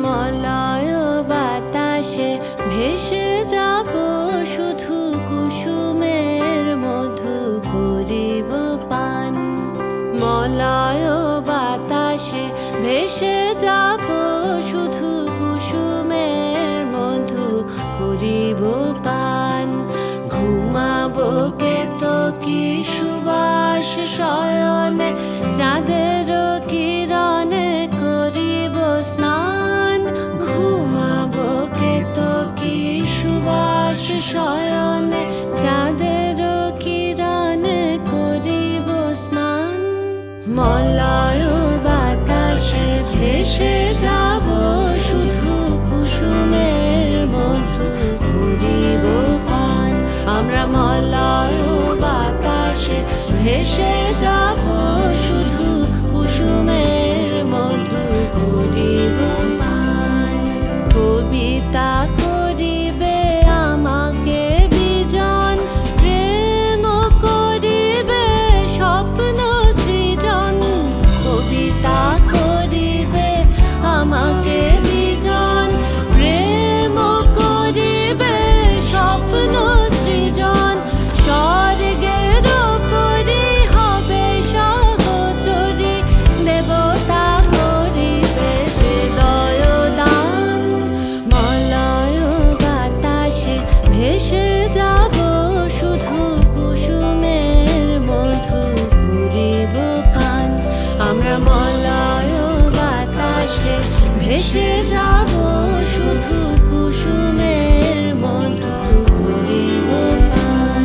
মলয় বাতাসে ভেসে যাব শুধু কুসুমের মধু করিব পান। মলয় বাতাসে ভেসে যাব শুধু কুসুমের মধু করিব পান। ঘুমাবো কেতকী সুবাস শয়নে চাঁদের কিরণে করিব স্নান। ঘুমাবো কেতকী সুবাস শয়নে চাঁদের কিরণে করিব স্নান। মলয় বাতাসে ভেসে যাব শুধু কুসুমের মধু করিব পান। আমরা মলয় বাতাসে ভেসে যাব শুধু কুসুমের মধু করিব পান। কবিতা করিবে আমাকে বিজন, প্রেম করিবে স্বপ্ন সৃজন। কবিতা করিবে আমাকে বিজন, প্রেম করিবে স্বপ্ন সৃজন। স্বর্গের পরি হবে সহচরী, দেবতা করিবে হৃদয় দান। মলয় বাতাসে ভেসে যাব শুধু কুসুমের মধু করিব পান। আমরা মলয় বাতাসে ভেসে যাব শুধু কুসুমের মধু করিব পান।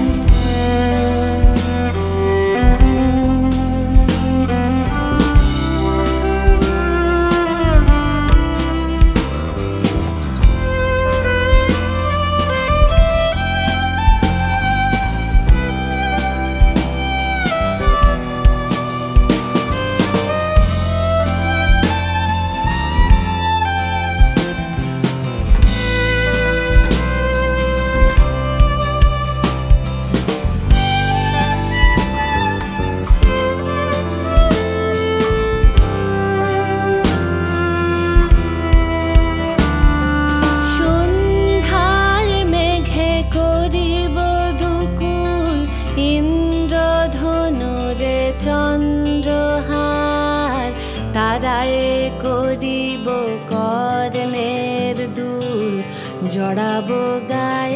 সন্ধ্যার মেঘে করিব দুকুল, ইন্দ্রধনুরে চন্দ্রহার। তারায় করিব কর্ণের দুল, জড়াবো গায়ে